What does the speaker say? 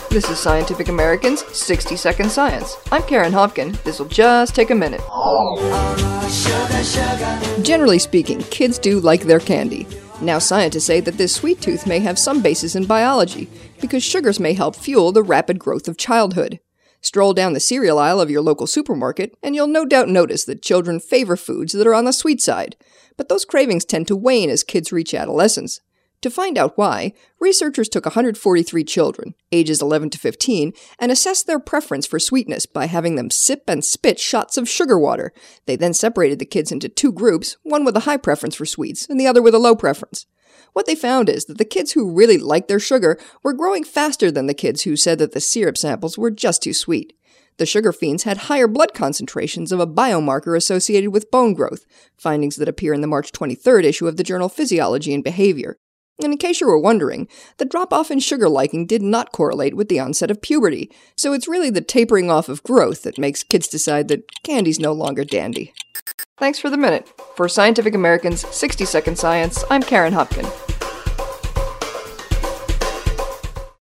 This is Scientific American's 60-Second Science. I'm Karen Hopkin. This'll just take a minute. Generally speaking, kids do like their candy. Now scientists say that this sweet tooth may have some basis in biology, because sugars may help fuel the rapid growth of childhood. Stroll down the cereal aisle of your local supermarket, and you'll no doubt notice that children favor foods that are on the sweet side. But those cravings tend to wane as kids reach adolescence. To find out why, researchers took 143 children, ages 11 to 15, and assessed their preference for sweetness by having them sip and spit shots of sugar water. They then separated the kids into two groups, one with a high preference for sweets and the other with a low preference. What they found is that the kids who really liked their sugar were growing faster than the kids who said that the syrup samples were just too sweet. The sugar fiends had higher blood concentrations of a biomarker associated with bone growth, findings that appear in the March 23rd issue of the journal Physiology and Behavior. And in case you were wondering, the drop-off in sugar liking did not correlate with the onset of puberty, so it's really the tapering off of growth that makes kids decide that candy's no longer dandy. Thanks for the minute. For Scientific American's 60-Second Science, I'm Karen Hopkin.